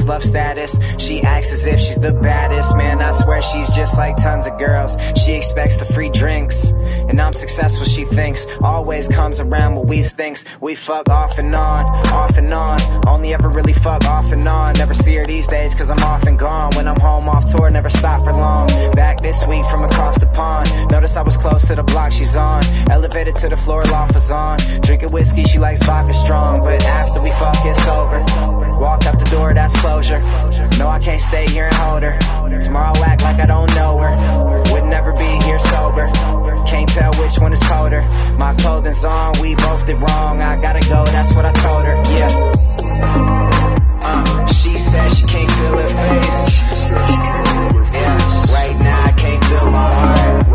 has love status. She acts as if she's the baddest. Man, I swear she's just like tons of girls. She expects the free drinks, and I'm successful, she thinks. Always comes around when we stinks. We fuck off and on, off and on. Only ever really fuck off and on. Never see her these days cause I'm off and gone. When I'm home off tour, never stop for long. Back this week from across the pond. Notice I was close to the block she's on. Elevated to the floor, loft was on. Drinking whiskey, she likes vodka strong. But after we fuck, it's over. Walk out the door, that's closure. No, I can't stay here and hold her. Tomorrow I'll act like I don't know her. Would never be here sober. Can't tell which one is colder. My clothing's on, we both did wrong. I gotta go, that's what I told her, yeah. She said she can't feel her face. Yeah, right now I can't feel my heart.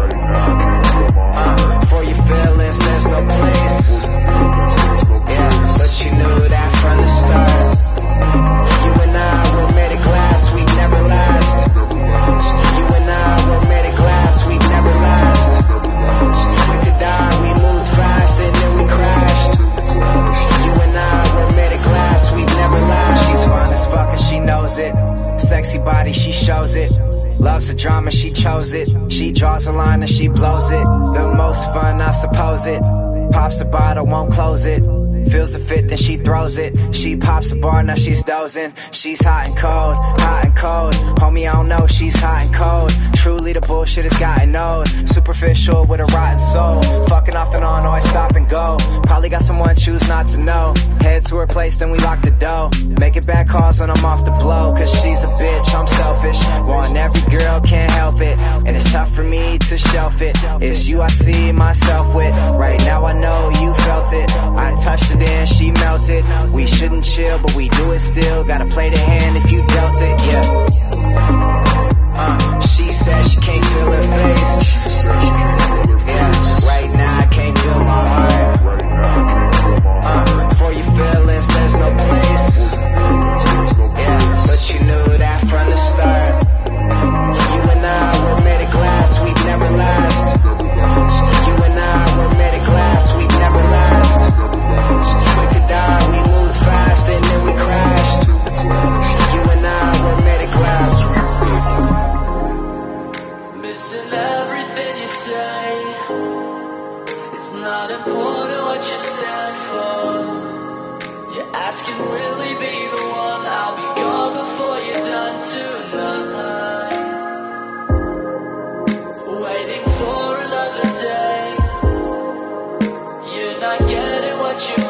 For your feelings, there's no place. Yeah, but you knew that from the start. You and I were made of glass, we'd never last. You and I were made of glass, we'd never last. Quick to die, we moved fast and then we crashed. You and I were made of glass, we'd never last. She's fine as fuck and she knows it. Sexy body, she shows it. Loves the drama, she chose it. She draws a line and she blows it. The most fun, I suppose it. Pops the bottle, won't close it. Feels the fit, then she throws it. She pops a bar, now she's dozing. She's hot and cold, hot and cold. Homie, I don't know, she's hot and cold. Truly the bullshit has gotten old. Superficial with a rotten soul. Fucking off and on, always stop and go. Probably got someone, choose not to know. Head to her place, then we lock the door. Making bad calls when I'm off the blow. Cause she's a bitch, I'm selfish. Want every girl, can't help it. And it's tough for me to shelf it. It's you I see myself with. Right now I know you felt it. I touched it and she melted. We shouldn't chill, but we do it still. Gotta play the hand if you dealt it, yeah. She said she can't feel her face. Yeah, right now I can't feel my heart. For your feelings, there's no place. Yeah, but you knew that from the start. You and I were made of glass, we'd never last. You and I were made of glass, we'd never last. Quick to die, we moved fast and then we crashed. You and I were made of glass. Missing everything you say. It's not important what you stand for. You're asking, will he be the one? I'll be gone before you're done tonight. Waiting for another day. You're not getting what you